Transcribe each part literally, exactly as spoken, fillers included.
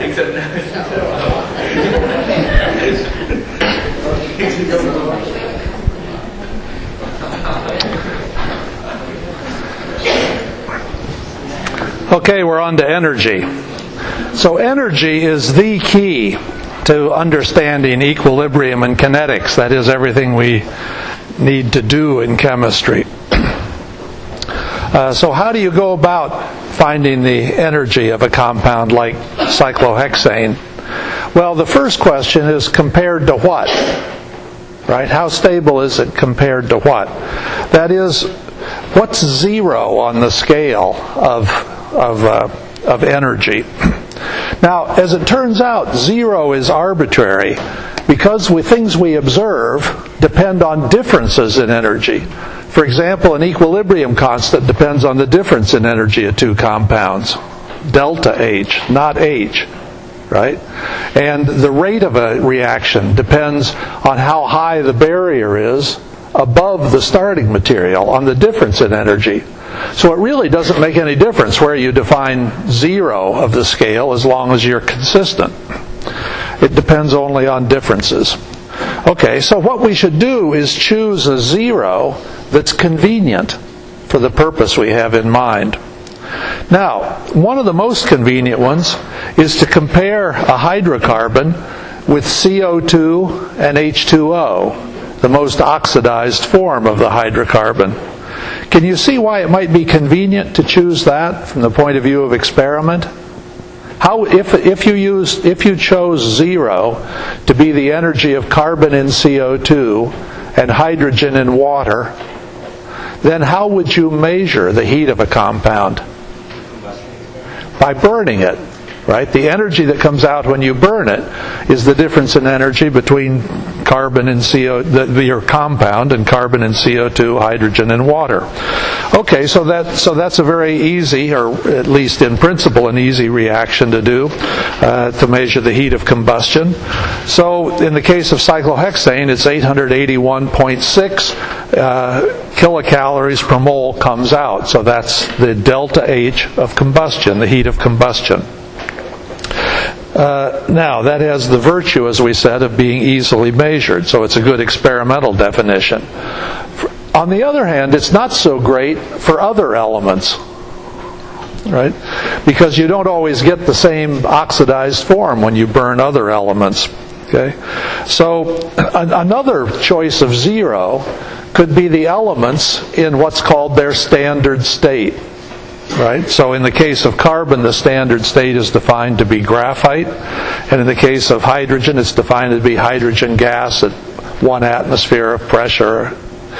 Okay, we're on to energy. So energy is the key to understanding equilibrium and kinetics. That is everything we need to do in chemistry. Uh, so how do you go about finding the energy of a compound like cyclohexane? Well, the first question is compared to what? Right? How stable is it compared to what? That is, what's zero on the scale of of uh, of energy? Now, as it turns out, zero is arbitrary because we, things we observe depend on differences in energy. For example, an equilibrium constant depends on the difference in energy of two compounds. Delta H, not H, right? And the rate of a reaction depends on how high the barrier is above the starting material, on the difference in energy. So it really doesn't make any difference where you define zero of the scale as long as you're consistent. It depends only on differences. Okay, so what we should do is choose a zero that's convenient for the purpose we have in mind. Now, one of the most convenient ones is to compare a hydrocarbon with C O two and H two O, the most oxidized form of the hydrocarbon. Can you see why it might be convenient to choose that from the point of view of experiment? How, if if you use if you chose zero to be the energy of carbon in C O two and hydrogen in water, then how would you measure the heat of a compound? By burning it, right? The energy that comes out when you burn it is the difference in energy between carbon and C O, the, your compound, and carbon and C O two, hydrogen and water. Okay, so that so that's a very easy, or at least in principle, an easy reaction to do uh, to measure the heat of combustion. So in the case of cyclohexane, it's eight hundred eighty-one point six uh, kilocalories per mole comes out. So that's the delta H of combustion, the heat of combustion. Uh, now, that has the virtue, as we said, of being easily measured, so it's a good experimental definition. On the other hand, it's not so great for other elements, right? Because you don't always get the same oxidized form when you burn other elements. Okay? So, another choice of zero could be the elements in what's called their standard state. Right? So in the case of carbon, the standard state is defined to be graphite. And in the case of hydrogen, it's defined to be hydrogen gas at one atmosphere of pressure.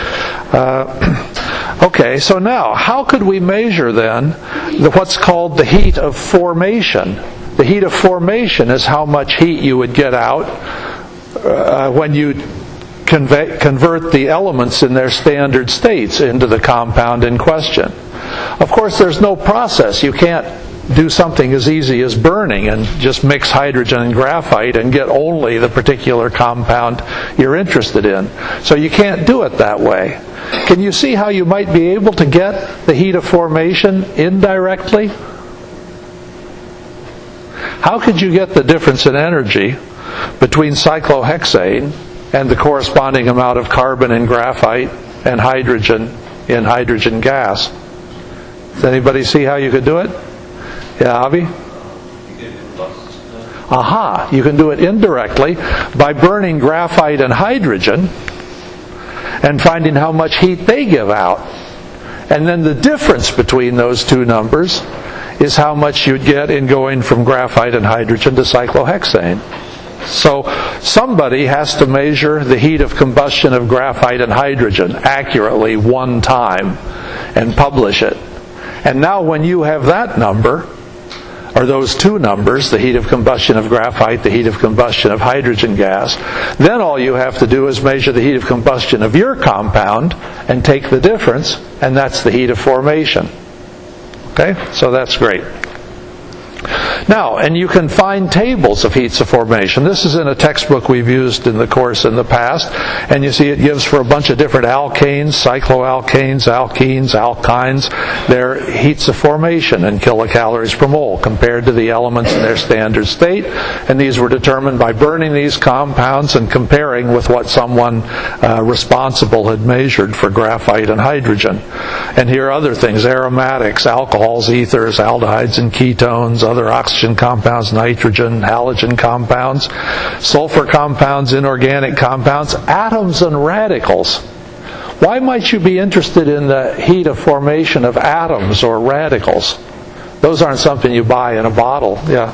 Uh, okay, so now, how could we measure then the, what's called the heat of formation? The heat of formation is how much heat you would get out uh, when you convey, convert the elements in their standard states into the compound in question. Of course, there's no process. You can't do something as easy as burning and just mix hydrogen and graphite and get only the particular compound you're interested in. So you can't do it that way. Can you see how you might be able to get the heat of formation indirectly? How could you get the difference in energy between cyclohexane and the corresponding amount of carbon in graphite and hydrogen in hydrogen gas? Does anybody see how you could do it? Yeah, Avi? Aha! You can do it indirectly by burning graphite and hydrogen and finding how much heat they give out. And then the difference between those two numbers is how much you'd get in going from graphite and hydrogen to cyclohexane. So somebody has to measure the heat of combustion of graphite and hydrogen accurately one time and publish it. And now when you have that number, or those two numbers, the heat of combustion of graphite, the heat of combustion of hydrogen gas, then all you have to do is measure the heat of combustion of your compound and take the difference, and that's the heat of formation. Okay? So that's great. Now, and you can find tables of heats of formation. This is in a textbook we've used in the course in the past, and you see it gives for a bunch of different alkanes, cycloalkanes, alkenes, alkynes, their heats of formation in kilocalories per mole compared to the elements in their standard state. And these were determined by burning these compounds and comparing with what someone uh, responsible had measured for graphite and hydrogen. And here are other things: aromatics, alcohols, ethers, aldehydes and ketones, other oxygen compounds, nitrogen, halogen compounds, sulfur compounds, inorganic compounds, atoms and radicals. Why might you be interested in the heat of formation of atoms or radicals? Those aren't something you buy in a bottle. Yeah.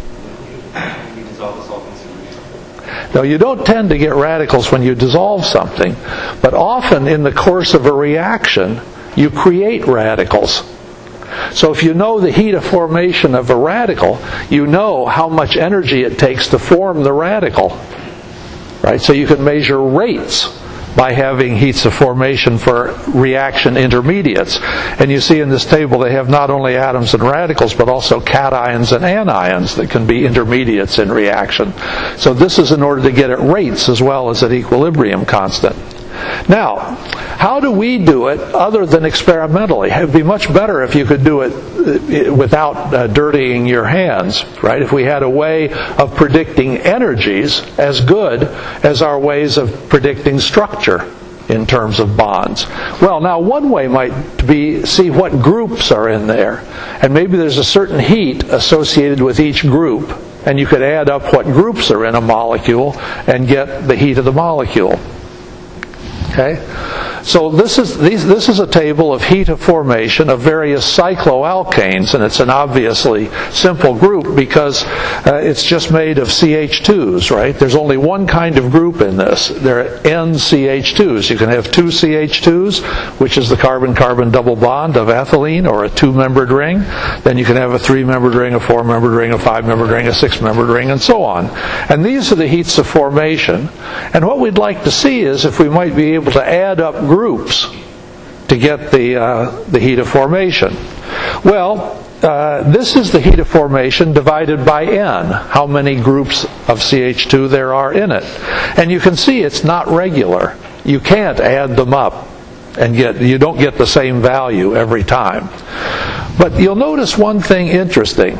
No, you don't tend to get radicals when you dissolve something, but often in the course of a reaction, you create radicals. So if you know the heat of formation of a radical, you know how much energy it takes to form the radical. Right? So you can measure rates by having heats of formation for reaction intermediates. And you see in this table they have not only atoms and radicals, but also cations and anions that can be intermediates in reaction. So this is in order to get at rates as well as at equilibrium constant. Now, how do we do it other than experimentally? It would be much better if you could do it without uh, dirtying your hands, right? If we had a way of predicting energies as good as our ways of predicting structure in terms of bonds. Well, now one way might be see what groups are in there. And maybe there's a certain heat associated with each group, and you could add up what groups are in a molecule and get the heat of the molecule. Okay, so this is these, this is a table of heat of formation of various cycloalkanes, and it's an obviously simple group because uh, it's just made of C H twos, right? There's only one kind of group in this. There are N C H twos. You can have two C H twos, which is the carbon-carbon double bond of ethylene, or a two-membered ring. Then you can have a three-membered ring, a four-membered ring, a five-membered ring, a six-membered ring, and so on. And these are the heats of formation. And what we'd like to see is if we might be able to add up groups to get the uh, the heat of formation. Well, uh, this is the heat of formation divided by N, how many groups of C H two there are in it. And you can see it's not regular. You can't add them up and get, you don't get the same value every time. But you'll notice one thing interesting.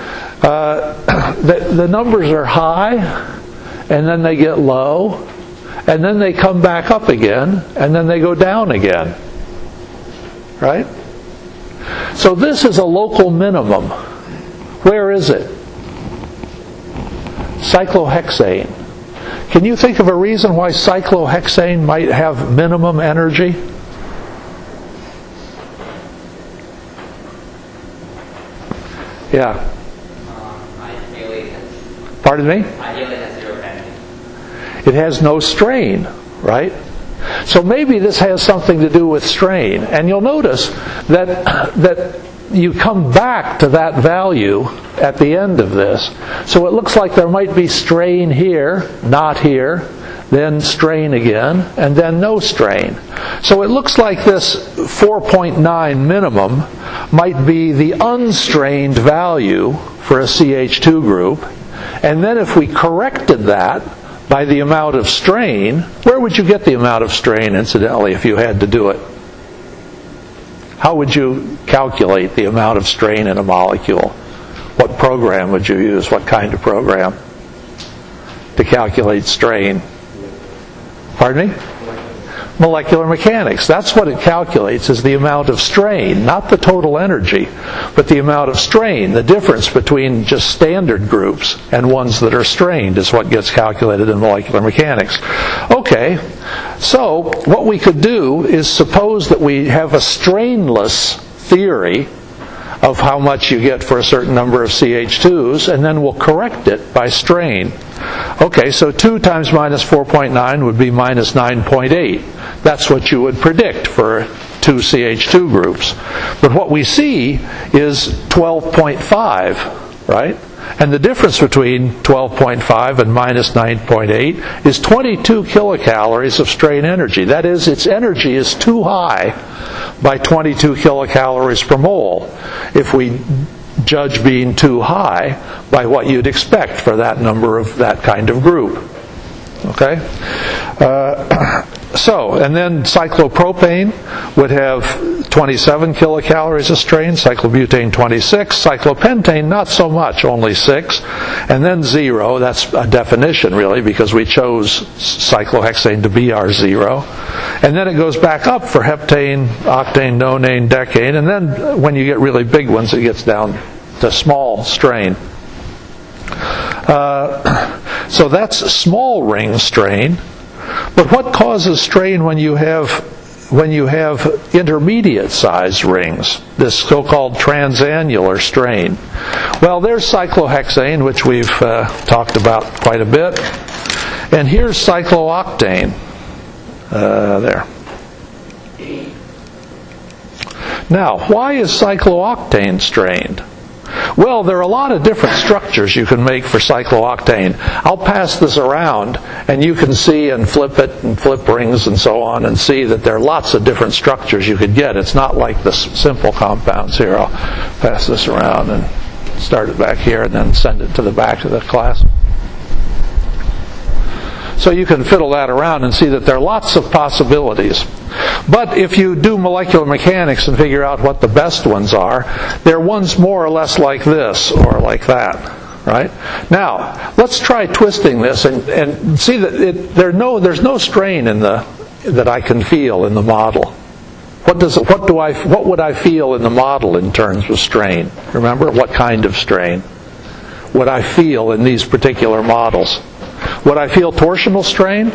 Uh, the, the numbers are high, and then they get low, and then they come back up again, and then they go down again. Right? So this is a local minimum. Where is it? Cyclohexane. Can you think of a reason why cyclohexane might have minimum energy? Yeah. Um, ideally it has, Pardon me? Ideally it has zero energy. It has no strain, right? So maybe this has something to do with strain. And you'll notice that that you come back to that value at the end of this. So it looks like there might be strain here, not here, then strain again, and then no strain. So it looks like this four point nine minimum might be the unstrained value for a C H two group. And then if we corrected that by the amount of strain, where would you get the amount of strain, incidentally, if you had to do it? How would you calculate the amount of strain in a molecule? What program would you use? What kind of program to calculate strain? Pardon me? Molecular mechanics. That's what it calculates, is the amount of strain, not the total energy, but the amount of strain. The difference between just standard groups and ones that are strained is what gets calculated in molecular mechanics. Okay, so what we could do is suppose that we have a strainless theory of how much you get for a certain number of C H twos, and then we'll correct it by strain. Okay, so two times minus four point nine would be minus nine point eight. That's what you would predict for two C H two groups. But what we see is twelve point five, right? And the difference between twelve point five and minus nine point eight is twenty-two kilocalories of strain energy. That is, its energy is too high by twenty-two kilocalories per mole. If we judge being too high by what you'd expect for that number of that kind of group. Okay? Uh, so, and then cyclopropane would have twenty-seven kilocalories a strain, cyclobutane twenty-six, cyclopentane not so much, only six, and then zero. That's a definition really, because we chose cyclohexane to be our zero. And then it goes back up for heptane, octane, nonane, decane, and then when you get really big ones, it gets down to small strain. Uh, so that's small ring strain. But what causes strain when you have when you have intermediate sized rings, this so-called transannular strain? Well, there's cyclohexane, which we've uh, talked about quite a bit, and here's cyclooctane. Uh, there. Now, why is cyclooctane strained? Well, there are a lot of different structures you can make for cyclooctane. I'll pass this around, and you can see and flip it and flip rings and so on and see that there are lots of different structures you could get. It's not like the simple compounds here. I'll pass this around and start it back here and then send it to the back of the class. So you can fiddle that around and see that there are lots of possibilities. But if you do molecular mechanics and figure out what the best ones are, they're ones more or less like this or like that, right? Now, let's try twisting this and, and see that it, there no, there's no strain in the that I can feel in the model. What does what do I what would I feel in the model in terms of strain? Remember, what kind of strain would I feel in these particular models? Would I feel torsional strain?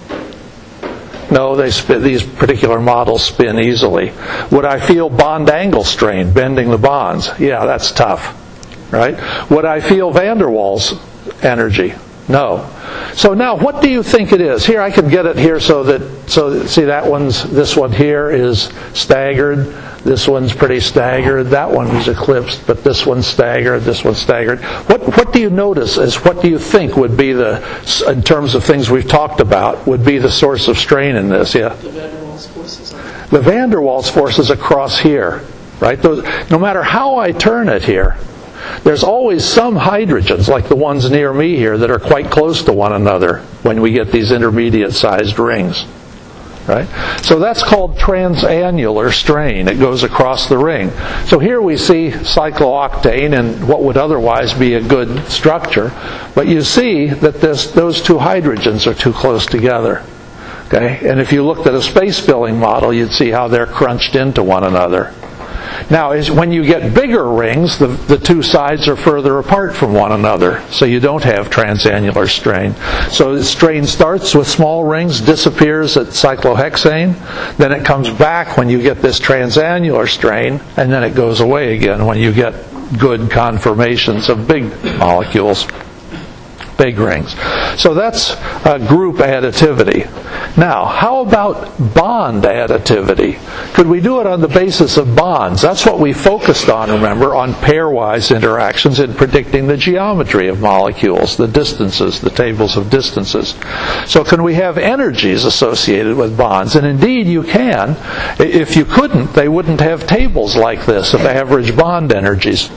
No, they spin, these particular models spin easily. Would I feel bond angle strain, bending the bonds? Yeah, that's tough, right? Would I feel van der Waals energy? No. So now, what do you think it is? Here, I can get it here so that, so that, see that one's, this one here is staggered. This one's pretty staggered. That one is eclipsed, but this one's staggered. This one's staggered. What what do you notice as what do you think would be the, in terms of things we've talked about, would be the source of strain in this? Yeah. The van der Waals forces. The van der Waals forces across here, right? Those, no matter how I turn it here, there's always some hydrogens, like the ones near me here, that are quite close to one another when we get these intermediate-sized rings. Right? So that's called transannular strain. It goes across the ring. So here we see cyclooctane in what would otherwise be a good structure, but you see that this, those two hydrogens are too close together. Okay? And if you looked at a space-filling model, you'd see how they're crunched into one another. Now, as when you get bigger rings, the, the two sides are further apart from one another, so you don't have transannular strain. So the strain starts with small rings, disappears at cyclohexane, then it comes back when you get this transannular strain, and then it goes away again when you get good conformations of big molecules, big rings. So that's uh, group additivity. Now, how about bond additivity? Could we do it on the basis of bonds? That's what we focused on, remember, on pairwise interactions in predicting the geometry of molecules, the distances, the tables of distances. So can we have energies associated with bonds? And indeed you can. If you couldn't, they wouldn't have tables like this of average bond energies.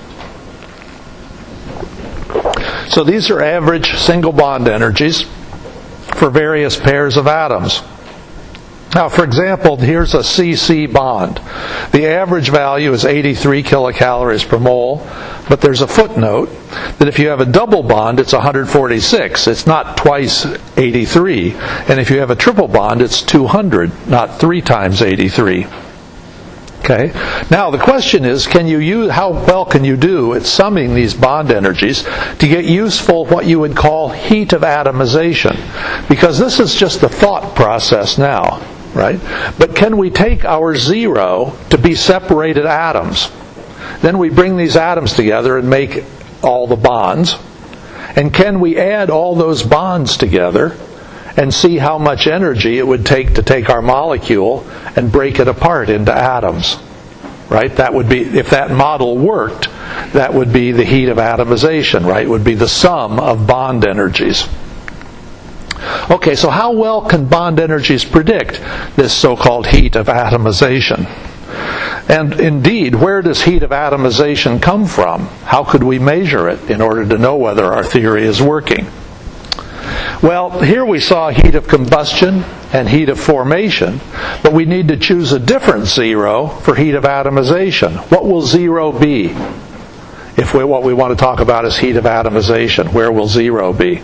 So these are average single bond energies for various pairs of atoms. Now, for example, here's a C C bond. The average value is eighty-three kilocalories per mole, but there's a footnote that if you have a double bond, it's one hundred forty-six. It's not twice eighty-three. And if you have a triple bond, it's two hundred, not three times eighty-three. Okay. Now the question is, can you use, how well can you do at summing these bond energies to get useful what you would call heat of atomization? Because this is just the thought process now, right? But can we take our zero to be separated atoms? Then we bring these atoms together and make all the bonds. And can we add all those bonds together and see how much energy it would take to take our molecule and break it apart into atoms? Right? That would be, if that model worked, that would be the heat of atomization, right? It would be the sum of bond energies. Okay, so how well can bond energies predict this so-called heat of atomization? And indeed, where does heat of atomization come from? How could we measure it in order to know whether our theory is working? Well, here we saw heat of combustion and heat of formation, but we need to choose a different zero for heat of atomization. What will zero be? If we, what we want to talk about is heat of atomization, where will zero be?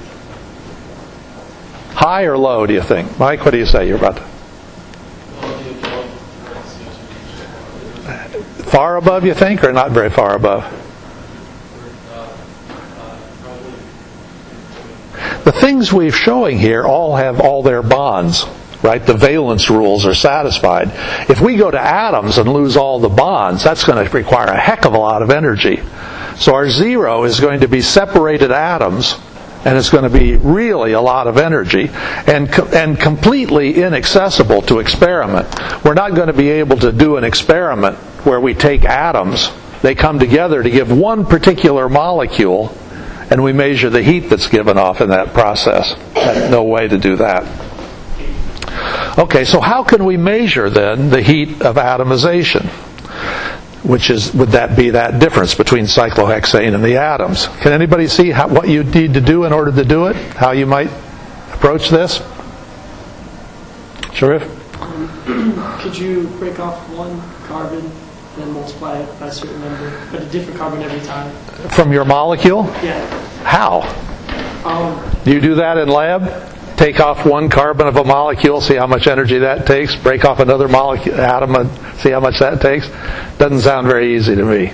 High or low, do you think? Mike, what do you say? You're about to... Far above, you think, or not very far above? The things we're showing here all have all their bonds, right? The valence rules are satisfied. If we go to atoms and lose all the bonds, that's going to require a heck of a lot of energy. So our zero is going to be separated atoms, and it's going to be really a lot of energy, and and completely inaccessible to experiment. We're not going to be able to do an experiment where we take atoms, they come together to give one particular molecule, and we measure the heat that's given off in that process. There's no way to do that. Okay, so how can we measure then the heat of atomization? Which is, would that be that difference between cyclohexane and the atoms? Can anybody see how, what you need to do in order to do it? How you might approach this? Sharif? Could you break off one carbon, then multiply it by a certain number, but a different carbon every time? From your molecule? Yeah. How? Um, Do you do that in lab? Take off one carbon of a molecule, see how much energy that takes, break off another molecule, atom, and see how much that takes? Doesn't sound very easy to me.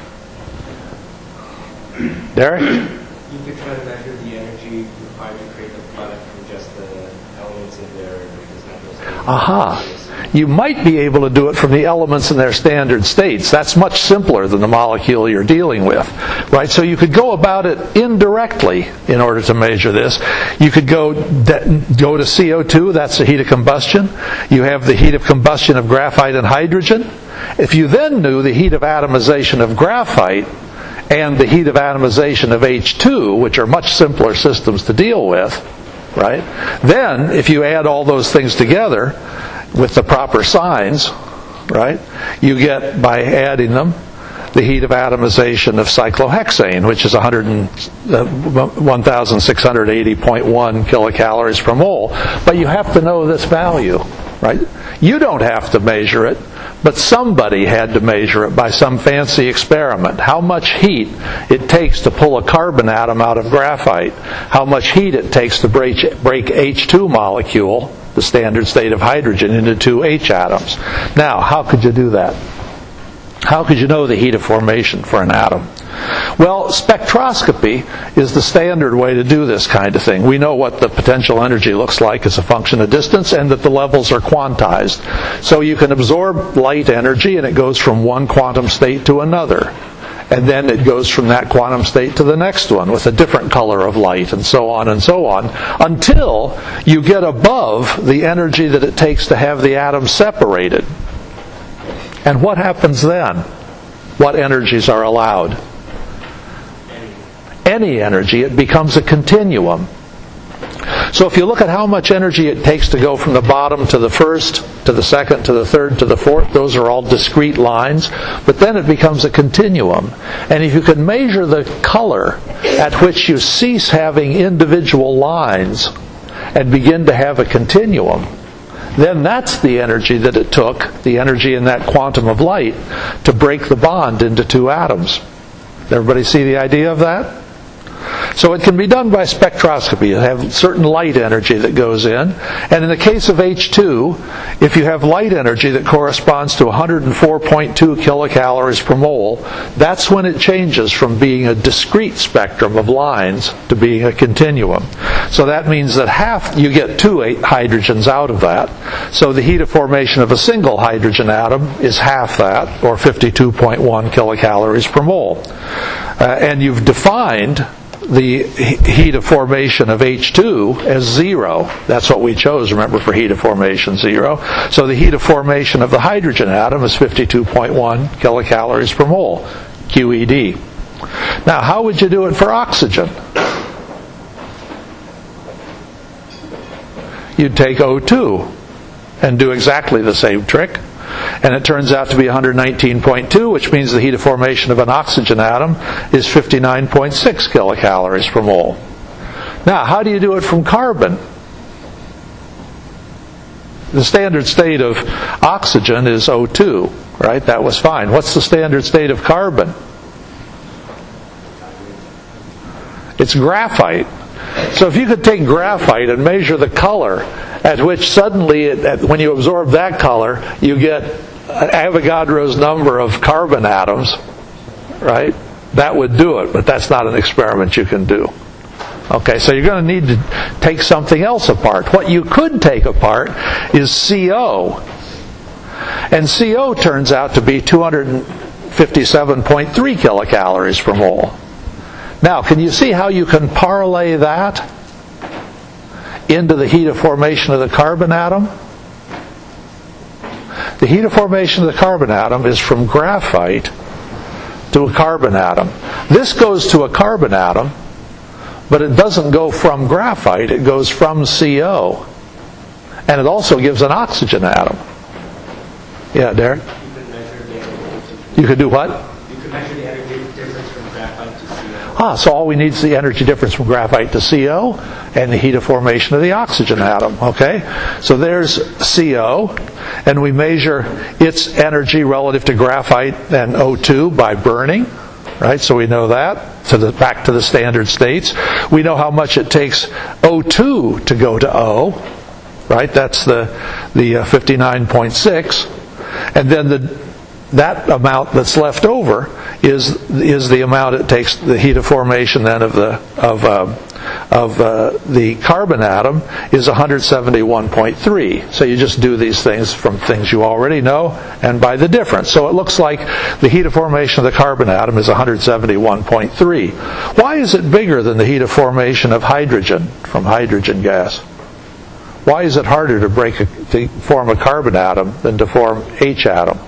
Derek? You could try to measure the energy required to create the product from just the elements in there. Aha. You might be able to do it from the elements in their standard states. That's much simpler than the molecule you're dealing with, right? So you could go about it indirectly in order to measure this. You could go de- go to C O two, that's the heat of combustion. You have the heat of combustion of graphite and hydrogen. If you then knew the heat of atomization of graphite and the heat of atomization of H two, which are much simpler systems to deal with, right? Then, if you add all those things together with the proper signs, right, you get, by adding them, the heat of atomization of cyclohexane, which is one thousand six hundred eighty point one kilocalories per mole. But you have to know this value, right? You don't have to measure it, but somebody had to measure it by some fancy experiment. How much heat it takes to pull a carbon atom out of graphite. How much heat it takes to break, break H two molecule, the standard state of hydrogen, into two H atoms. Now, how could you do that? How could you know the heat of formation for an atom? Well, spectroscopy is the standard way to do this kind of thing. We know what the potential energy looks like as a function of distance, and that the levels are quantized. So you can absorb light energy, and it goes from one quantum state to another. And then it goes from that quantum state to the next one with a different color of light, and so on and so on, until you get above the energy that it takes to have the atom separated. And what happens then? What energies are allowed? Any energy. It becomes a continuum. So if you look at how much energy it takes to go from the bottom to the first, to the second, to the third, to the fourth, those are all discrete lines. But then it becomes a continuum. And if you can measure the color at which you cease having individual lines and begin to have a continuum, then that's the energy that it took, the energy in that quantum of light, to break the bond into two atoms. Everybody see the idea of that? So it can be done by spectroscopy. You have certain light energy that goes in. And in the case of H two, if you have light energy that corresponds to one hundred four point two kilocalories per mole, that's when it changes from being a discrete spectrum of lines to being a continuum. So that means that half, you get two hydrogens out of that. So the heat of formation of a single hydrogen atom is half that, or fifty-two point one kilocalories per mole. Uh, and you've defined the heat of formation of H two as zero. That's what we chose, remember, for heat of formation, zero. So the heat of formation of the hydrogen atom is fifty-two point one kilocalories per mole, Q E D. Now, how would you do it for oxygen? You'd take O two and do exactly the same trick. And it turns out to be one hundred nineteen point two, which means the heat of formation of an oxygen atom is fifty-nine point six kilocalories per mole. Now, how do you do it from carbon? The standard state of oxygen is O two, right? That was fine. What's the standard state of carbon? It's graphite. So if you could take graphite and measure the color at which suddenly, it, at, when you absorb that color, you get Avogadro's number of carbon atoms, right? That would do it, but that's not an experiment you can do. Okay, so you're going to need to take something else apart. What you could take apart is C O. And C O turns out to be two hundred fifty-seven point three kilocalories per mole. Now, can you see how you can parlay that into the heat of formation of the carbon atom? The heat of formation of the carbon atom is from graphite to a carbon atom. This goes to a carbon atom, but it doesn't go from graphite, it goes from C O. And it also gives an oxygen atom. Yeah, Derek? You could measure the energy. You could do what? You could measure the energy difference from graphite to C O. Ah, so all we need is the energy difference from graphite to C O and the heat of formation of the oxygen atom. Okay? So there's C O, and we measure its energy relative to graphite and O two by burning. Right, so we know that. To the, back to the standard states. We know how much it takes O two to go to O. Right, that's the the uh, fifty-nine point six, and then the that amount that's left over is is the amount it takes the heat of formation then of the of uh, of uh, the carbon atom is one hundred seventy-one point three. So you just do these things from things you already know and by the difference. So it looks like the heat of formation of the carbon atom is one hundred seventy-one point three. Why is it bigger than the heat of formation of hydrogen from hydrogen gas? Why is it harder to break a, to form a carbon atom than to form H atom?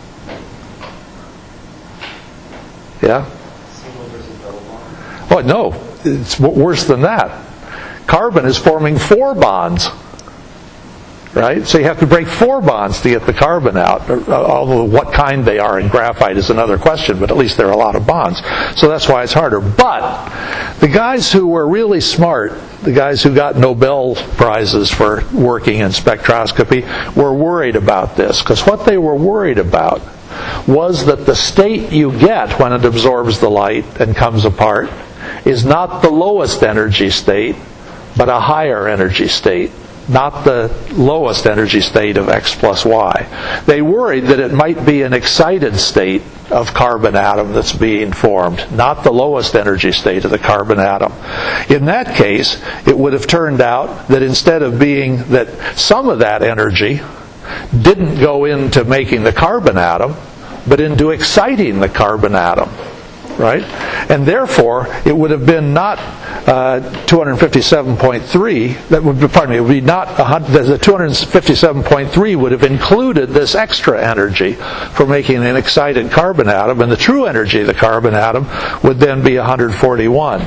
Yeah? Single versus double bond. Oh, no. It's worse than that. Carbon is forming four bonds. Right? So you have to break four bonds to get the carbon out. Although what kind they are in graphite is another question, but at least there are a lot of bonds. So that's why it's harder. But the guys who were really smart, the guys who got Nobel Prizes for working in spectroscopy, were worried about this. Because what they were worried about was that the state you get when it absorbs the light and comes apart is not the lowest energy state, but a higher energy state. Not the lowest energy state of X plus Y. They worried that it might be an excited state of carbon atom that's being formed, not the lowest energy state of the carbon atom. In that case, it would have turned out that instead of being that some of that energy didn't go into making the carbon atom, but into exciting the carbon atom. Right? And therefore, it would have been not uh, two hundred fifty-seven point three, that would be, pardon me, it would be not, the two hundred fifty-seven point three would have included this extra energy for making an excited carbon atom, and the true energy of the carbon atom would then be one hundred forty-one.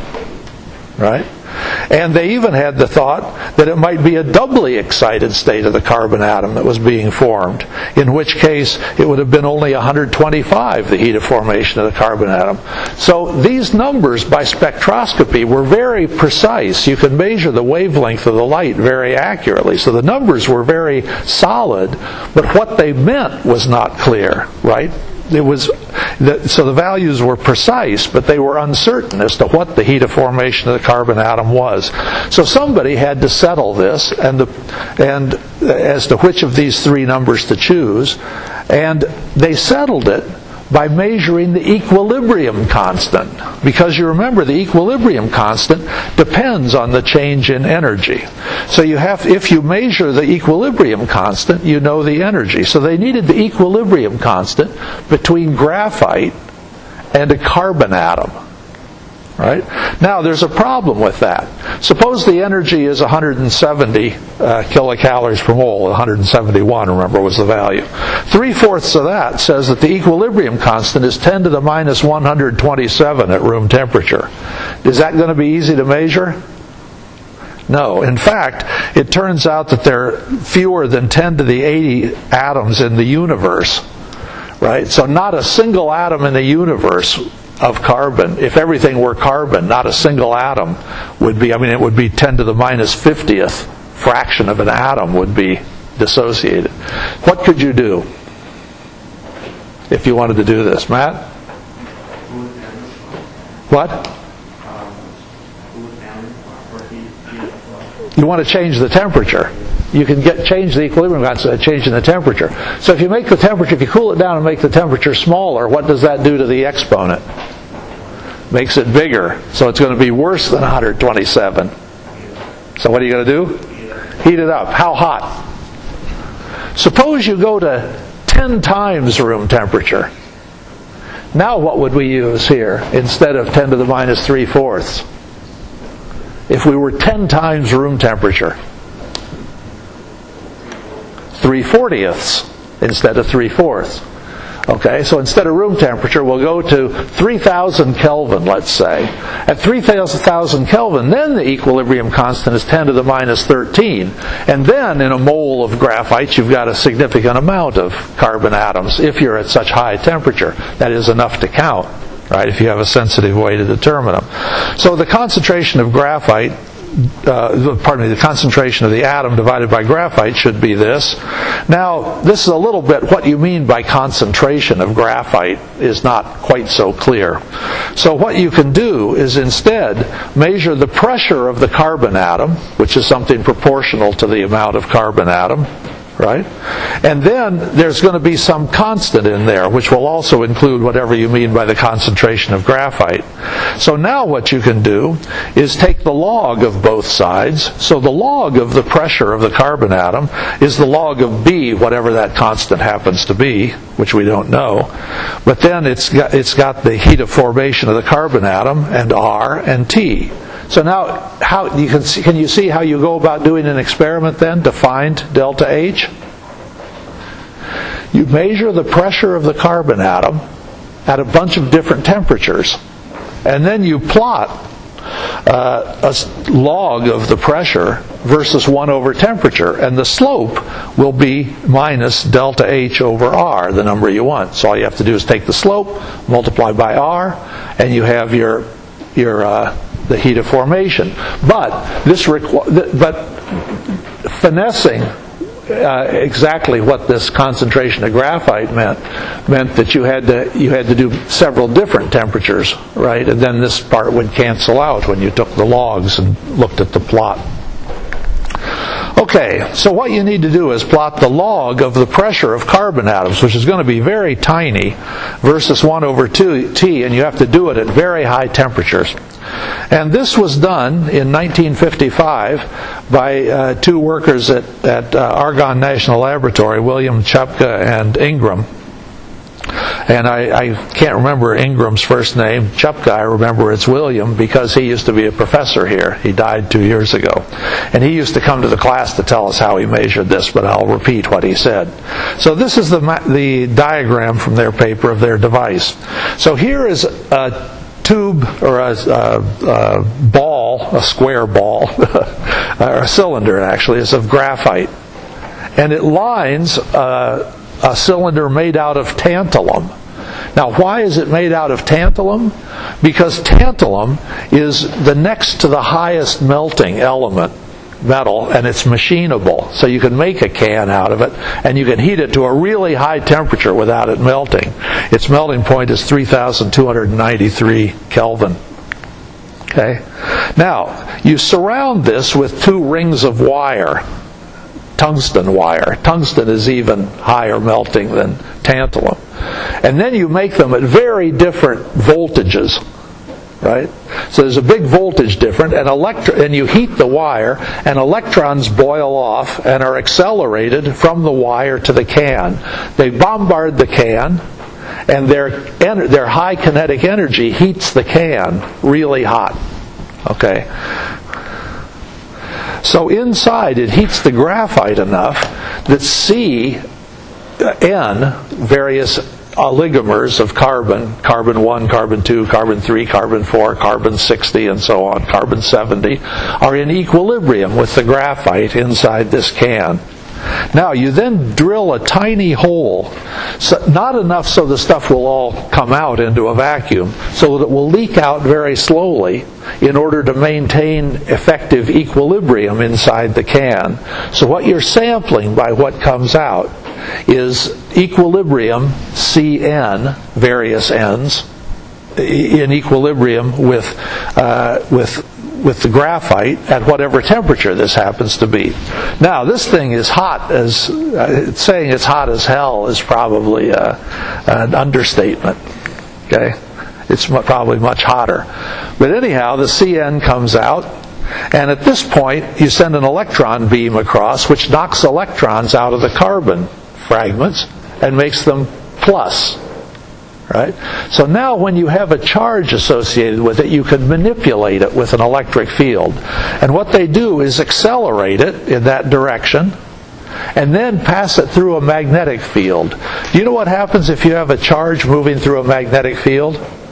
Right? And they even had the thought that it might be a doubly excited state of the carbon atom that was being formed, in which case it would have been only one hundred twenty-five, the heat of formation of the carbon atom. So these numbers by spectroscopy were very precise. You could measure the wavelength of the light very accurately. So the numbers were very solid, but what they meant was not clear, right? It was so the values were precise, but they were uncertain as to what the heat of formation of the carbon atom was. So somebody had to settle this, and the, and as to which of these three numbers to choose, and they settled it by measuring the equilibrium constant. Because you remember, the equilibrium constant depends on the change in energy. So you have, if you measure the equilibrium constant, you know the energy. So they needed the equilibrium constant between graphite and a carbon atom. Right? Now, there's a problem with that. Suppose the energy is one hundred seventy uh, kilocalories per mole. one hundred seventy-one, remember, was the value. Three-fourths of that says that the equilibrium constant is ten to the minus one hundred twenty-seven at room temperature. Is that going to be easy to measure? No. In fact, it turns out that there are fewer than ten to the eighty atoms in the universe. Right? So not a single atom in the universe of carbon, if everything were carbon, not a single atom would be, I mean, it would be ten to the minus fiftieth fraction of an atom would be dissociated. What could you do if you wanted to do this? Matt? What? You want to change the temperature. You can get change the equilibrium constant, changing the temperature. So if you make the temperature, if you cool it down and make the temperature smaller, what does that do to the exponent? Makes it bigger. So it's going to be worse than one hundred twenty-seven. So what are you going to do? Heat it up. How hot? Suppose you go to ten times room temperature. Now what would we use here instead of ten to the minus three-fourths? If we were ten times room temperature. three-fortieths instead of three-fourths. Okay, so instead of room temperature, we'll go to three thousand Kelvin, let's say. At three thousand Kelvin, then the equilibrium constant is ten to the minus thirteen. And then in a mole of graphite, you've got a significant amount of carbon atoms if you're at such high temperature. That is enough to count, right, if you have a sensitive way to determine them. So the concentration of graphite Uh, pardon me, the concentration of the atom divided by graphite should be this. Now, this is a little bit what you mean by concentration of graphite is not quite so clear. So what you can do is instead measure the pressure of the carbon atom, which is something proportional to the amount of carbon atom, right? And then there's going to be some constant in there, which will also include whatever you mean by the concentration of graphite. So now what you can do is take the log of both sides. So the log of the pressure of the carbon atom is the log of B, whatever that constant happens to be, which we don't know. But then it's got, it's got the heat of formation of the carbon atom, and R, and T. So now, how you can see, can you see how you go about doing an experiment then to find delta H? You measure the pressure of the carbon atom at a bunch of different temperatures, and then you plot uh, a log of the pressure versus one over temperature, and the slope will be minus delta H over R, the number you want. So all you have to do is take the slope, multiply by R, and you have your your uh, the heat of formation. But this requ- but finessing uh, exactly what this concentration of graphite meant meant that you had to you had to do several different temperatures, right? And then this part would cancel out when you took the logs and looked at the plot. Okay, so what you need to do is plot the log of the pressure of carbon atoms, which is going to be very tiny, versus one over two T, and you have to do it at very high temperatures. And this was done in nineteen fifty-five by uh, two workers at, at uh, Argonne National Laboratory, William Chupka and Ingram. And I, I can't remember Ingram's first name. Chupka, I remember it's William because he used to be a professor here. He died two years ago. And he used to come to the class to tell us how he measured this, but I'll repeat what he said. So this is the, the diagram from their paper of their device. So here is a tube or a, a, a ball, a square ball, or a cylinder actually, is of graphite. And it lines uh, a cylinder made out of tantalum. Now, why is it made out of tantalum? Because tantalum is the next to the highest melting element, metal, and it's machinable. So you can make a can out of it, and you can heat it to a really high temperature without it melting. Its melting point is three thousand two hundred ninety-three Kelvin. Okay? Now, you surround this with two rings of wire. Tungsten wire. Tungsten is even higher melting than tantalum. And then you make them at very different voltages, right? So there's a big voltage difference, and, electro- and you heat the wire, and electrons boil off and are accelerated from the wire to the can. They bombard the can, and their, en- their high kinetic energy heats the can really hot. Okay? So inside it heats the graphite enough that C N, various oligomers of carbon, carbon one, carbon two, carbon three, carbon four, carbon sixty, and so on, carbon seventy, are in equilibrium with the graphite inside this can. Now, you then drill a tiny hole, so not enough so the stuff will all come out into a vacuum, so that it will leak out very slowly in order to maintain effective equilibrium inside the can. So what you're sampling by what comes out is equilibrium C N, various N's, in equilibrium with uh, with with the graphite at whatever temperature this happens to be. Now, this thing is hot as uh, saying it's hot as hell is probably uh, an understatement. Okay, it's probably much hotter. But anyhow, the C N comes out, and at this point, you send an electron beam across, which knocks electrons out of the carbon fragments and makes them plus. Right? So now when you have a charge associated with it, you can manipulate it with an electric field. And what they do is accelerate it in that direction and then pass it through a magnetic field. Do you know what happens if you have a charge moving through a magnetic field?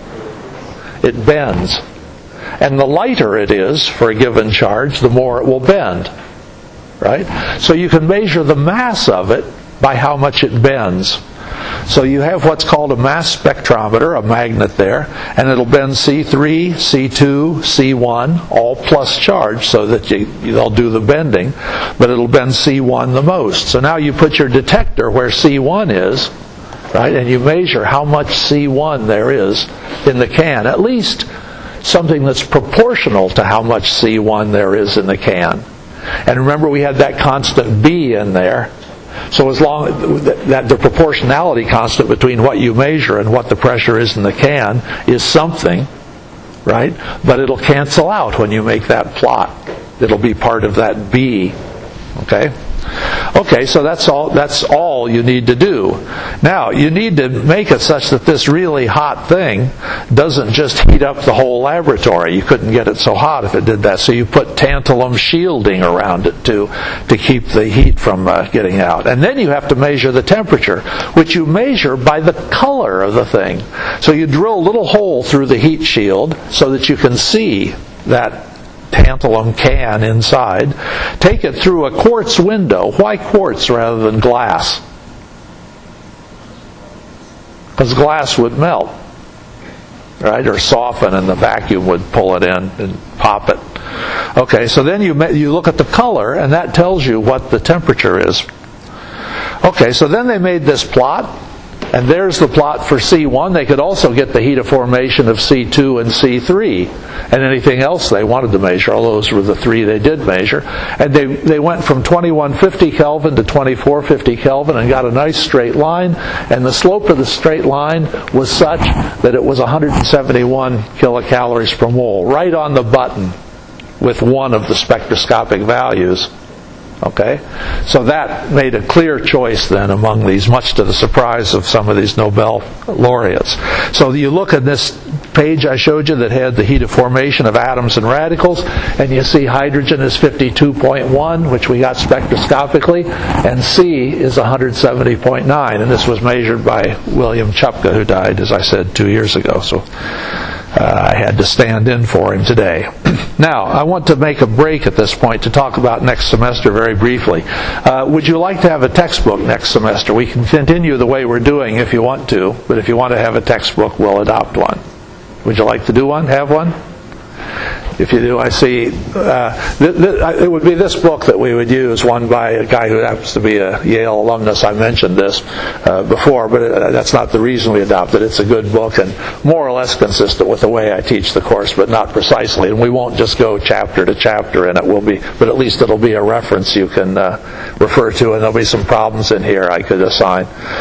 It bends. And the lighter it is for a given charge, the more it will bend. Right? So you can measure the mass of it by how much it bends. So you have what's called a mass spectrometer, a magnet there, and it'll bend C three, C two, C one, all plus charge so that you, they'll do the bending, but it'll bend C one the most. So now you put your detector where C one is, right, and you measure how much C one there is in the can, at least something that's proportional to how much C one there is in the can. And remember, we had that constant B in there. So as long that the proportionality constant between what you measure and what the pressure is in the can is something, right? But it'll cancel out when you make that plot. It'll be part of that B. Okay? Okay, so that's all that's all you need to do. Now, you need to make it such that this really hot thing doesn't just heat up the whole laboratory. You couldn't get it so hot if it did that. So you put tantalum shielding around it to, to keep the heat from uh, getting out. And then you have to measure the temperature, which you measure by the color of the thing. So you drill a little hole through the heat shield so that you can see that tantalum can inside. Take it through a quartz window. Why quartz rather than glass? Because glass would melt, right, or soften, and the vacuum would pull it in and pop it. Okay, so then you you look at the color, and that tells you what the temperature is. Okay, so then they made this plot. And there's the plot for C one. They could also get the heat of formation of C two and C three and anything else they wanted to measure. All those were the three they did measure. And they, they went from twenty-one fifty Kelvin to twenty-four fifty Kelvin and got a nice straight line. And the slope of the straight line was such that it was one hundred seventy-one kilocalories per mole, right on the button with one of the spectroscopic values. Okay? So that made a clear choice then among these, much to the surprise of some of these Nobel laureates. So you look at this page I showed you that had the heat of formation of atoms and radicals, and you see hydrogen is fifty-two point one, which we got spectroscopically, and C is one hundred seventy point nine. And this was measured by William Chupka, who died, as I said, two years ago. So Uh, I had to stand in for him today. Now, I want to make a break at this point to talk about next semester very briefly. Uh, would you like to have a textbook next semester? We can continue the way we're doing if you want to, but if you want to have a textbook, we'll adopt one. Would you like to do one? Have one? If you do, I see. Uh, th- th- it would be this book that we would use, one by a guy who happens to be a Yale alumnus. I mentioned this uh, before, but it, that's not the reason we adopted it. It's a good book and more or less consistent with the way I teach the course, but not precisely. And we won't just go chapter to chapter in it. Will be, but at least it'll be a reference you can uh, refer to, and there'll be some problems in here I could assign.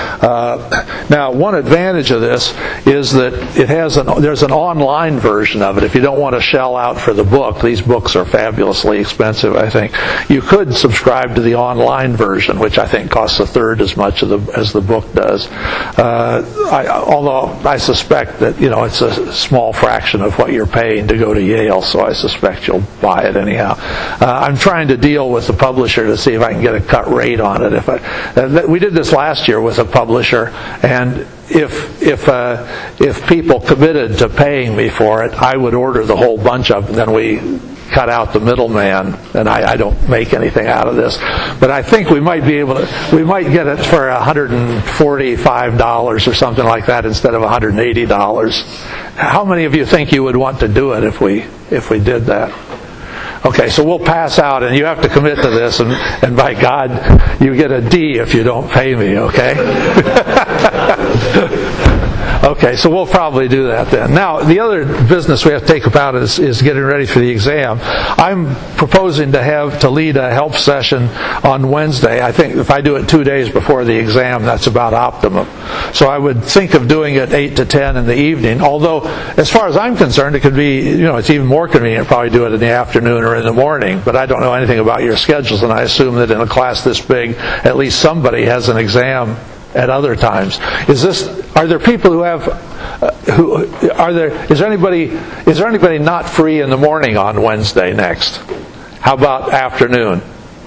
Uh, now, one advantage of this is that it has an there's an online version of it. If you don't want to shell out for the book, these books are fabulously expensive, I think. You could subscribe to the online version, which I think costs a third as much of the, as the book does. Uh, I, although I suspect that, you know, it's a small fraction of what you're paying to go to Yale, so I suspect you'll buy it anyhow. Uh, I'm trying to deal with the publisher to see if I can get a cut rate on it. If I, uh, we did this last year with a publisher, and if if uh, if people committed to paying me for it, I would order the whole bunch of them. Then we cut out the middleman, and I, I don't make anything out of this. But I think we might be able to, we might get it for one hundred forty-five dollars or something like that instead of one hundred eighty dollars. How many of you think you would want to do it if we if we did that? Okay, so we'll pass out, and you have to commit to this, and, and by God, you get a D if you don't pay me, okay? Okay, so we'll probably do that then. Now, the other business we have to take about is, is getting ready for the exam. I'm proposing to have to lead a help session on Wednesday. I think if I do it two days before the exam, that's about optimum. So I would think of doing it eight to ten in the evening, although as far as I'm concerned, it could be, you know, it's even more convenient to probably do it in the afternoon or in the morning, but I don't know anything about your schedules, and I assume that in a class this big, at least somebody has an exam at other times. Is this? Are there people who have? Uh, who are there? Is there anybody? Is there anybody not free in the morning on Wednesday next? How about afternoon?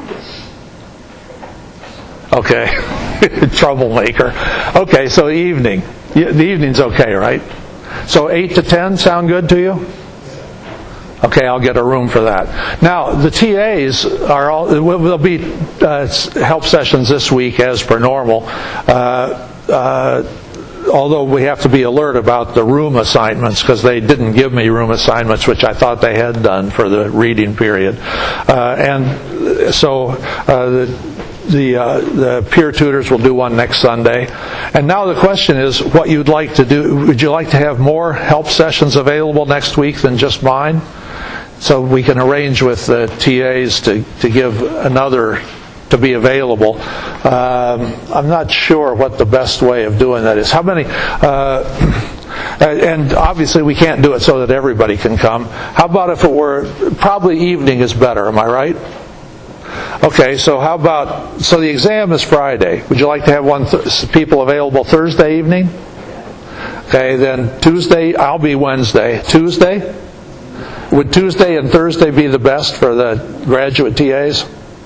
Okay, troublemaker. Okay, so evening. The evening's okay, right? So eight to ten sound good to you? Okay, I'll get a room for that. Now, the T As are all, there'll be uh, help sessions this week as per normal. Uh, uh, although we have to be alert about the room assignments, because they didn't give me room assignments, which I thought they had done for the reading period. Uh, and so uh, the The, uh, the peer tutors will do one next Sunday. And now the question is what you'd like to do. Would you like to have more help sessions available next week than just mine? So we can arrange with the T As to, to give another to be available. Um, I'm not sure what the best way of doing that is. How many... Uh, and obviously we can't do it so that everybody can come. How about if it were... Probably evening is better, am I right? Okay, so how about, so the exam is Friday. Would you like to have one th- people available Thursday evening? Okay, then Tuesday, I'll be Wednesday. Tuesday? Would Tuesday and Thursday be the best for the graduate T As?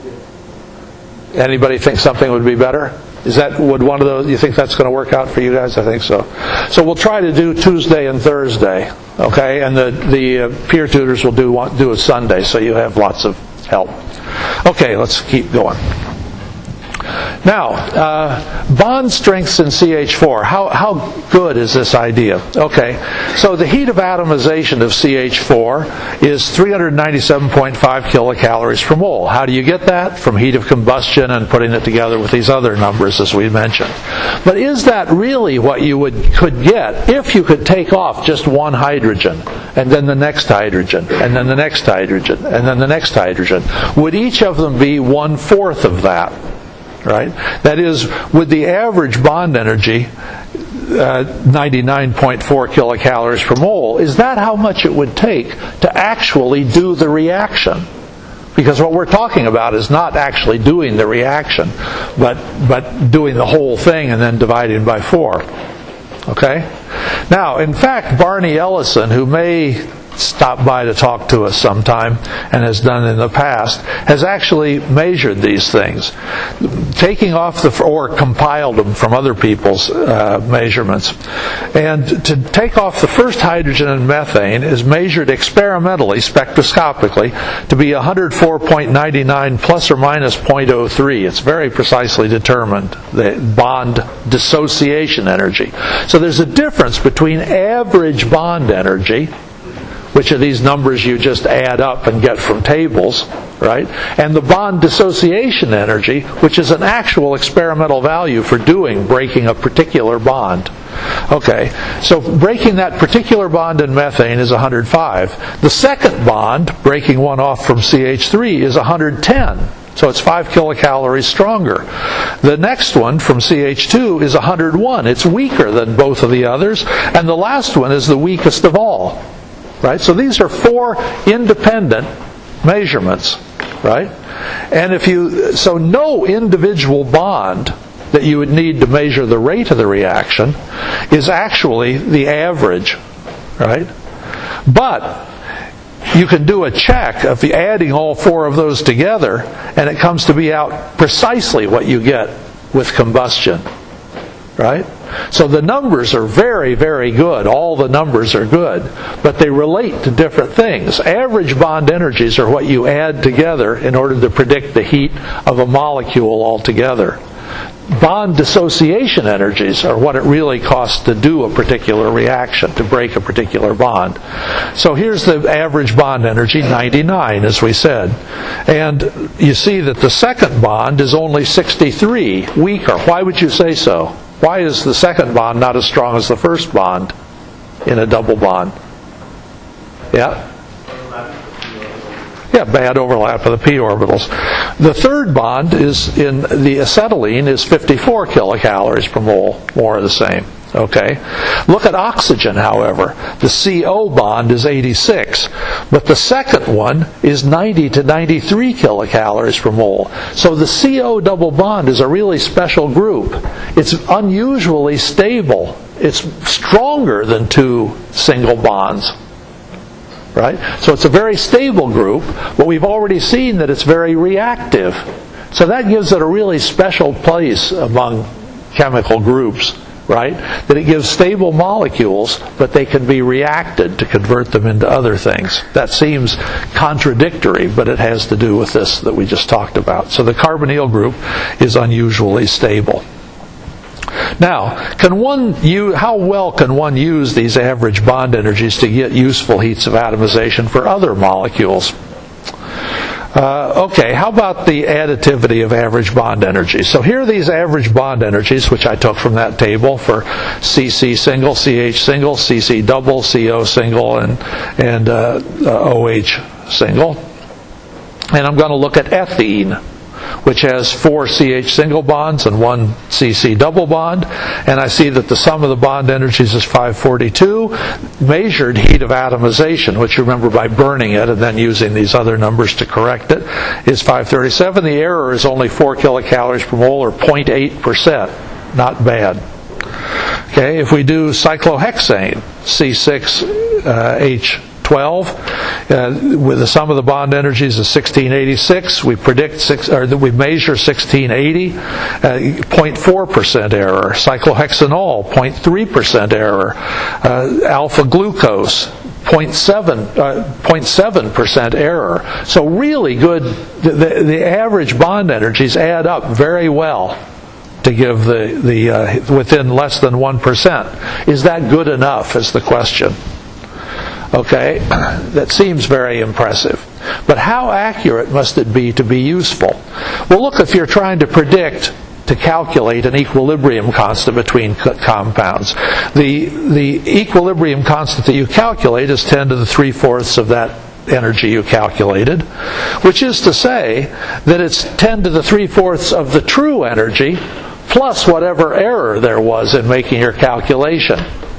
Anybody think something would be better? Is that, would one of those, you think that's going to work out for you guys? I think so. So we'll try to do Tuesday and Thursday, okay? And the, the uh, peer tutors will do, do a Sunday, so you have lots of help. Okay, let's keep going. Now, uh, bond strengths in C H four. How how good is this idea? Okay, so the heat of atomization of C H four is three hundred ninety-seven point five kilocalories per mole. How do you get that? From heat of combustion and putting it together with these other numbers as we mentioned. But is that really what you would could get if you could take off just one hydrogen, and then the next hydrogen, and then the next hydrogen, and then the next hydrogen? Would each of them be one-fourth of that? Right? That is, with the average bond energy, uh, ninety-nine point four kilocalories per mole, is that how much it would take to actually do the reaction? Because what we're talking about is not actually doing the reaction, but but doing the whole thing and then dividing by four. Okay? Now, in fact, Barney Ellison, who may stop by to talk to us sometime and has done in the past, has actually measured these things, taking off the or compiled them from other people's uh, measurements. And to take off the first hydrogen and methane is measured experimentally, spectroscopically, to be one hundred four point nine nine plus or minus zero point zero three. It's very precisely determined, the bond dissociation energy. So there's a difference between average bond energy, which are these numbers you just add up and get from tables, right? And the bond dissociation energy, which is an actual experimental value for doing, breaking a particular bond. Okay, so breaking that particular bond in methane is one hundred five. The second bond, breaking one off from C H three, is one hundred ten. So it's five kilocalories stronger. The next one from C H two is one hundred one. It's weaker than both of the others. And the last one is the weakest of all. Right? So these are four independent measurements, right? And if you, so no individual bond that you would need to measure the rate of the reaction is actually the average, right? But you can do a check of the adding all four of those together, and it comes to be out precisely what you get with combustion. right? So the numbers are very, very good. All the numbers are good, but they relate to different things. Average bond energies are what you add together in order to predict the heat of a molecule altogether. Bond dissociation energies are what it really costs to do a particular reaction, to break a particular bond. So here's the average bond energy, ninety-nine, as we said. And you see that the second bond is only sixty-three, weaker. Why would you say so? Why is the second bond not as strong as the first bond in a double bond? Yeah? Yeah, bad overlap of the p orbitals. The third bond is in the acetylene is fifty-four kilocalories per mole, more of the same. Okay. Look at oxygen, however. The C O bond is eighty-six, but the second one is ninety to ninety-three kilocalories per mole. So the C O double bond is a really special group. It's unusually stable. It's stronger than two single bonds. Right? So it's a very stable group, but we've already seen that it's very reactive. So that gives it a really special place among chemical groups, right? That it gives stable molecules, but they can be reacted to convert them into other things. That seems contradictory, but it has to do with this that we just talked about. So the carbonyl group is unusually stable. Now, can one use, how well can one use these average bond energies to get useful heats of atomization for other molecules? Uh, okay, how about the additivity of average bond energies? So here are these average bond energies, which I took from that table for C C single, C H single, C C double, C O single, and, and uh, uh, O H single. And I'm going to look at ethene, which has four C H single bonds and one C C double bond. And I see that the sum of the bond energies is five forty-two. Measured heat of atomization, which you remember by burning it and then using these other numbers to correct it, is five thirty-seven. The error is only four kilocalories per mole, or zero point eight percent. Not bad. Okay, if we do cyclohexane, C six H twelve, uh, with the sum of the bond energies is sixteen eighty-six. We predict six, or we measure sixteen eighty, uh, zero point four percent error. Cyclohexanol, zero point three percent error. Uh, alpha glucose, zero point seven percent error. So really good. The, the, the average bond energies add up very well to give the the uh, within less than one percent. Is that good enough? Is the question. Okay, that seems very impressive. But how accurate must it be to be useful? Well, look, if you're trying to predict, to calculate an equilibrium constant between compounds, the the equilibrium constant that you calculate is ten to the three-fourths of that energy you calculated, which is to say that it's ten to the three-fourths of the true energy plus whatever error there was in making your calculation.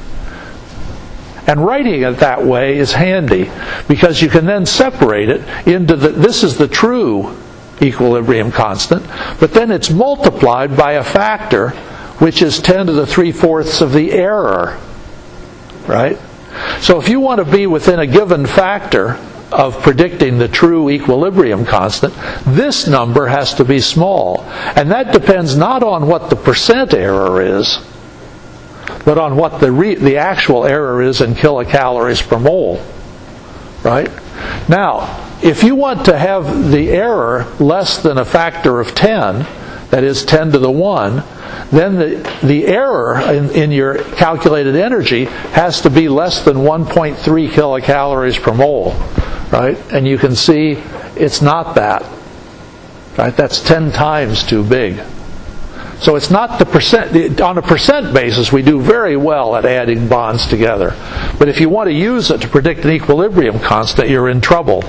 And writing it that way is handy, because you can then separate it into the, this is the true equilibrium constant, but then it's multiplied by a factor which is ten to the three-fourths of the error. Right? So if you want to be within a given factor of predicting the true equilibrium constant, this number has to be small. And that depends not on what the percent error is, but on what the re- the actual error is in kilocalories per mole. Right? Now, if you want to have the error less than a factor of ten, that is ten to the one, then the, the error in, in your calculated energy has to be less than one point three kilocalories per mole. Right? And you can see it's not that. Right? That's ten times too big. So it's not the percent, on a percent basis we do very well at adding bonds together. But if you want to use it to predict an equilibrium constant, you're in trouble.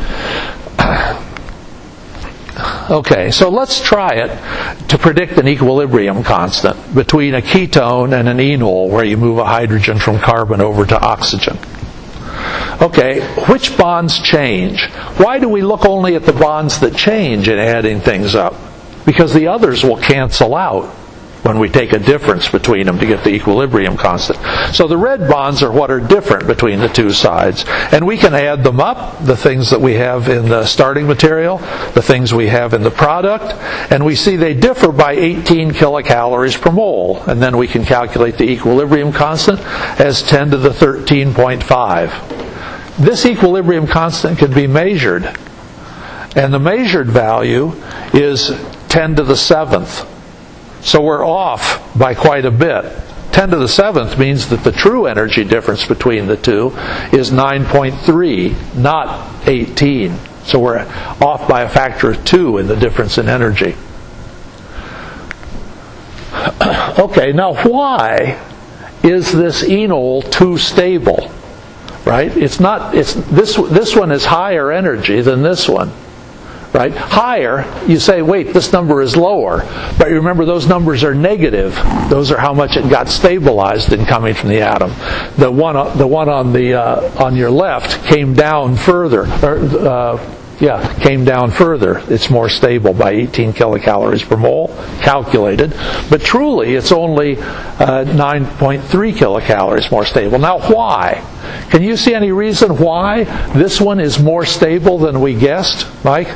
Okay, so let's try it to predict an equilibrium constant between a ketone and an enol, where you move a hydrogen from carbon over to oxygen. Okay, which bonds change? Why do we look only at the bonds that change in adding things up? Because the others will cancel out. when we take a difference between them to get the equilibrium constant. So the red bonds are what are different between the two sides. And we can add them up, the things that we have in the starting material, the things we have in the product, and we see they differ by eighteen kilocalories per mole. And then we can calculate the equilibrium constant as ten to the thirteen point five. This equilibrium constant can be measured, and the measured value is ten to the seventh. So we're off by quite a bit. ten to the seventh means that the true energy difference between the two is nine point three, not eighteen. So we're off by a factor of two in the difference in energy. Okay, now why is this enol too stable? Right? It's not. It's this. This one is higher energy than this one. Right? Higher, you say, wait, this number is lower. But remember, those numbers are negative. Those are how much it got stabilized in coming from the atom. The one, the one on the uh, on your left came down further. Or, uh, yeah, came down further. It's more stable by eighteen kilocalories per mole, calculated. But truly, it's only uh, nine point three kilocalories more stable. Now, why? Can you see any reason why this one is more stable than we guessed, Mike?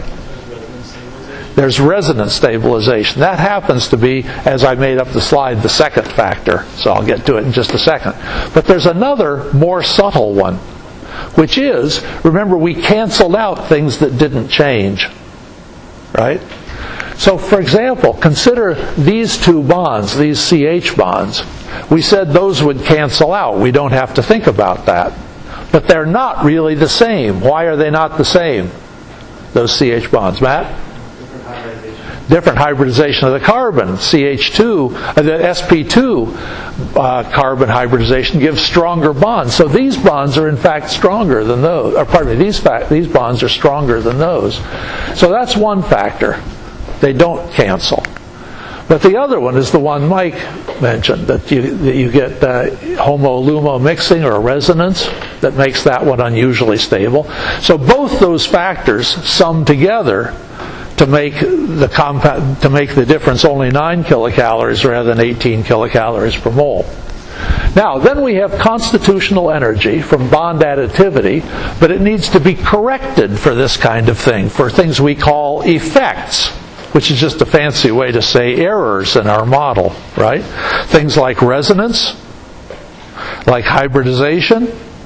There's resonance stabilization. That happens to be, as I made up the slide, the second factor. So I'll get to it in just a second. But there's another more subtle one, which is, remember, we canceled out things that didn't change. Right? So, for example, consider these two bonds, these C H bonds. We said those would cancel out. We don't have to think about that. But they're not really the same. Why are they not the same, those C H bonds? Matt? Different hybridization of the carbon. C H two, uh, the S P two uh, carbon hybridization gives stronger bonds. So these bonds are in fact stronger than those. Or pardon me, these fa- these bonds are stronger than those. So that's one factor. They don't cancel. But the other one is the one Mike mentioned, that you, that you get uh, homo-lumo mixing or resonance that makes that one unusually stable. So both those factors sum together to make the compound, to make the difference only nine kilocalories rather than eighteen kilocalories per mole. Now, then we have constitutional energy from bond additivity, but it needs to be corrected for this kind of thing, for things we call effects, which is just a fancy way to say errors in our model, right? Things like resonance, like hybridization,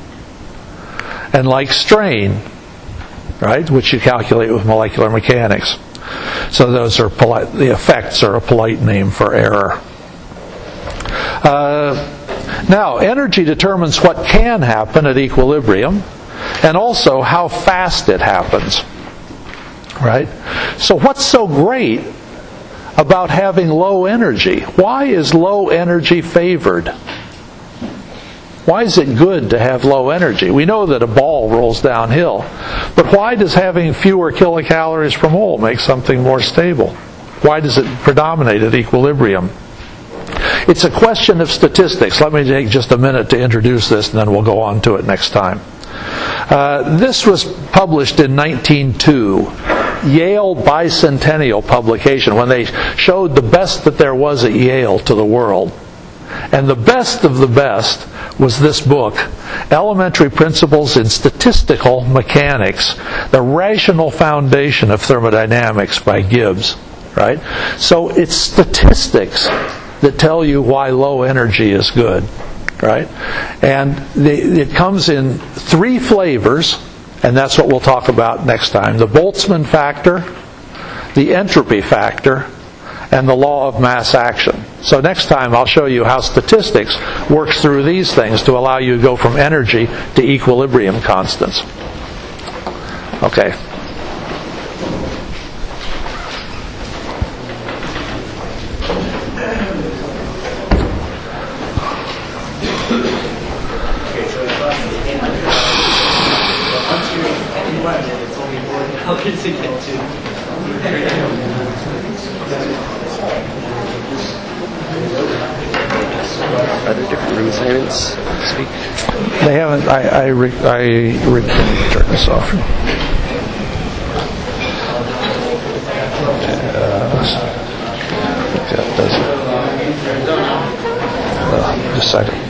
and like strain, right? Which you calculate with molecular mechanics. So those are polite, the effects are a polite name for error. Uh, now, energy determines what can happen at equilibrium, and also how fast it happens. Right? So what's so great about having low energy? Why is low energy favored? Why is it good to have low energy? We know that a ball rolls downhill, but why does having fewer kilocalories per mole make something more stable? Why does it predominate at equilibrium? It's a question of statistics. Let me take just a minute to introduce this, and then we'll go on to it next time. Uh, this was published in nineteen oh two. Yale bicentennial publication, when they showed the best that there was at Yale to the world. And the best of the best was this book, Elementary Principles in Statistical Mechanics, the Rational Foundation of Thermodynamics by Gibbs. Right? So it's statistics that tell you why low energy is good. Right? And the, it comes in three flavors, and that's what we'll talk about next time. The Boltzmann factor, the entropy factor, and the law of mass action. So next time I'll show you how statistics works through these things to allow you to go from energy to equilibrium constants. Okay. How did it get to? Are there different room assignments speak? They haven't. I I, re, I re, let me turn this off. Uh, that does it. a second.